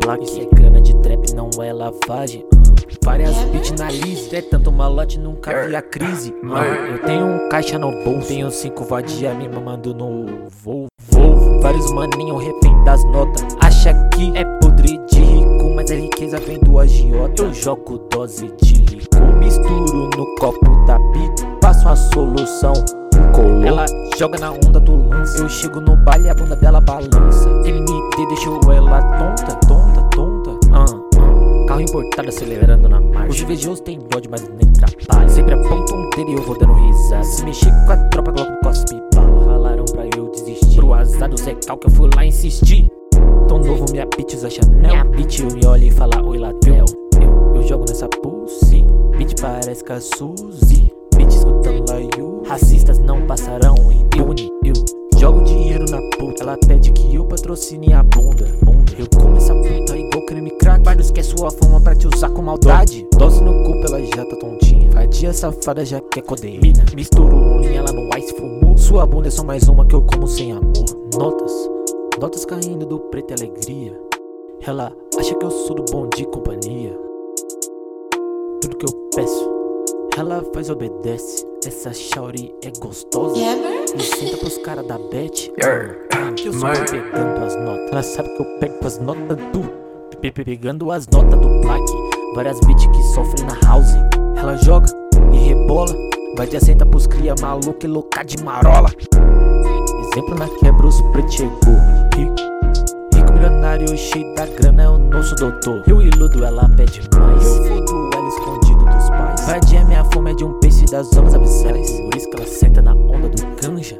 falar que isso é grana de trap, não é lavagem. Várias beats na lise, é tanto malote, nunca vi a crise. Eu tenho um caixa no bolso, tenho 5 vadia me mamando no Volvo. Vários maninho refém das notas, acha que é podre de rico, mas a riqueza vem do agiota. Eu jogo dose de licor, misturo no copo da beat, faço a solução. Ela joga na onda do lance, eu chego no baile e a bunda dela balança. MD deixou ela tonta. Carro importado acelerando na marcha. Os invejosos tem ódio, mas nem trabalho. Sempre apontam um dedo e eu vou dando risada. Se mexer com a tropa, logo cospe bala. Falaram pra eu desistir, pro azar do Zé Cal que eu fui lá insistir. Tão novo, minha bitch usa Chanel. Minha bitch eu me olho e fala oi Latrell. Eu jogo nessa pulse, bitch parece com a Suzy. Bitch escutando Laio. Racistas não passarão impune. Eu jogo dinheiro na puta, ela pede que eu patrocine a bunda. Eu como essa puta igual creme crack. Vários quer sua fama pra te usar com maldade. Dose no cu, ela já tá tontinha. Vadia safada já quer codeína. Misturo linha lá no ice fumou. Sua bunda é só mais uma que eu como sem amor. Notas caindo do preto e alegria. Ela acha que eu sou do bom de companhia. Tudo que eu peço, ela faz, obedece. Essa shawty é gostosa. E senta pros cara da bet. Que eu só vou pegando as notas. Ela sabe que eu pego as notas do pegando as notas do black. Várias bitch que sofrem na house. Ela joga e rebola. Vai de assenta pros cria maluco e louca de marola. Exemplo na quebra, os pretos chegou. Rico milionário cheio da grana é o nosso doutor. Eu iludo, ela pede mais. Eu fodo ela escondido dos pais. Vadia minha fome é de um peixe das zonas abissais. Por isso que ela senta na onda do ganja.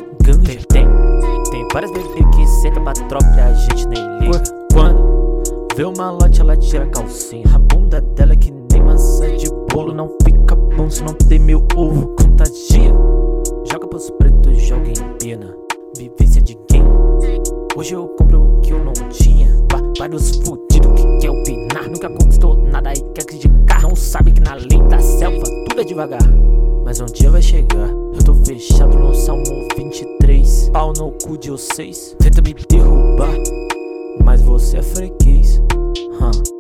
Tem várias bebês que senta pra tropa e a gente nem liga. Quando vê o malote ela tira a calcinha. A bunda dela é que nem massa de bolo. Não fica bom se não tem meu ovo. Contagia, joga pros pretos, joga em pena. Vivência de quem? Hoje eu compro o que eu não tinha. Vários fudidos que quer opinar. Nunca conquistou nada e quer criticar. Não sabe que na lei da selva tudo é devagar, mas um dia vai chegar. Eu tô fechado no Salmo 23. Pau no cu de vocês, tenta me derrubar, mas você é freguês.